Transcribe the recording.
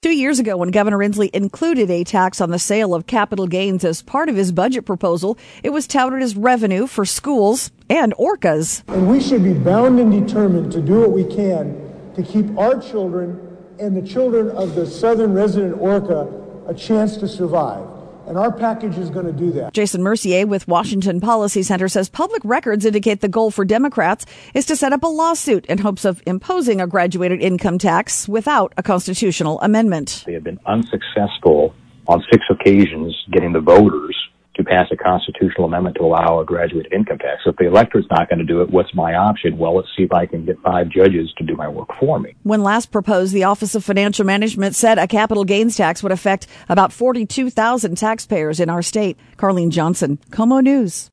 2 years ago, when Governor Inslee included a tax on the sale of capital gains as part of his budget proposal, it was touted as revenue for schools and orcas. And we should be bound and determined to do what we can to keep our children and the children of the southern resident orca a chance to survive. And our package is going to do that. Jason Mercier with Washington Policy Center says public records indicate the goal for Democrats is to set up a lawsuit in hopes of imposing a graduated income tax without a constitutional amendment. They have been unsuccessful on 6 occasions getting the voters to pass a constitutional amendment to allow a graduated income tax. So if the electorate's not going to do it, what's my option? Well, let's see if I can get 5 judges to do my work for me. When last proposed, the Office of Financial Management said a capital gains tax would affect about 42,000 taxpayers in our state. Carlene Johnson, KOMO News.